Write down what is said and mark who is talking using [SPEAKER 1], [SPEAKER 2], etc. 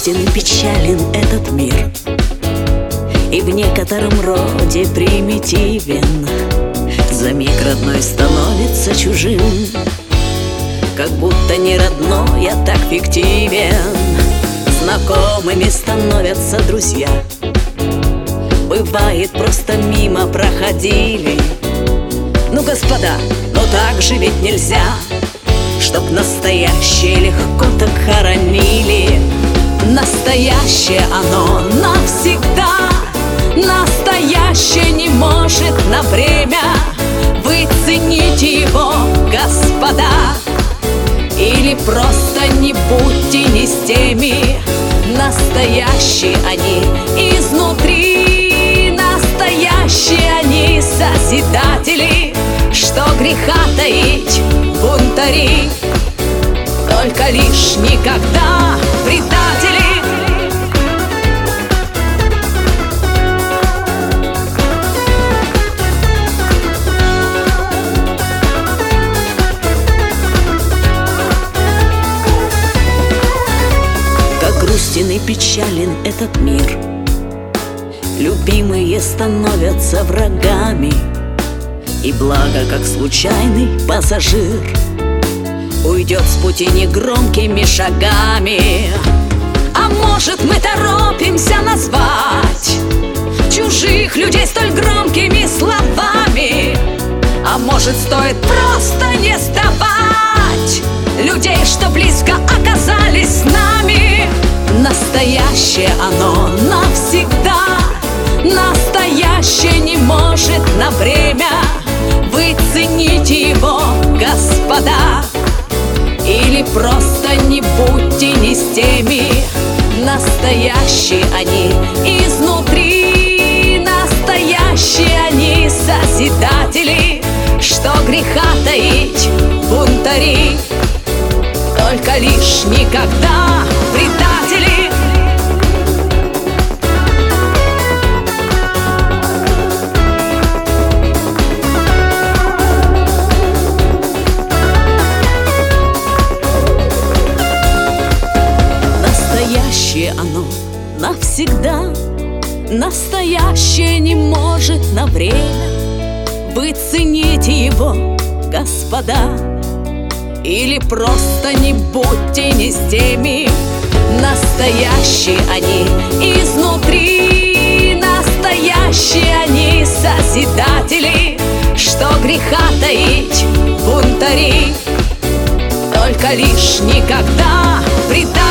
[SPEAKER 1] грустен и печален этот мир, и в некотором роде примитивен. За миг родной становится чужим, как будто не родной, а так фиктивен. Знакомыми становятся друзья, бывает, просто мимо проходили. Ну, господа, но так же ведь нельзя, чтоб настоящее легко так хоронили. Настоящее оно навсегда, настоящее не может на время. Вы цените его, господа, или просто не будьте не с теми. Настоящие они изнутри, настоящие они созидатели. Что греха таить, бунтари, только лишь никогда предатели. Как грустен и печален этот мир, любимые становятся врагами, и благо, как случайный пассажир, уйдет с пути негромкими шагами. А может, мы торопимся назвать чужих людей столь громкими словами? А может, стоит просто не сдавать людей, что близко оказались с нами? Настоящее оно навсегда, настоящее не может на время. Вы цените его, господа, или просто не будьте не с теми. Настоящие они изнутри, настоящие они созидатели. Что греха таить, бунтари, только лишь никогда предатели. Настоящее оно навсегда, настоящее не может на время. Вы цените его, господа, или просто не будьте не с теми. Настоящие они изнутри, настоящие они созидатели. Что греха таить, бунтари, только лишь никогда предатели.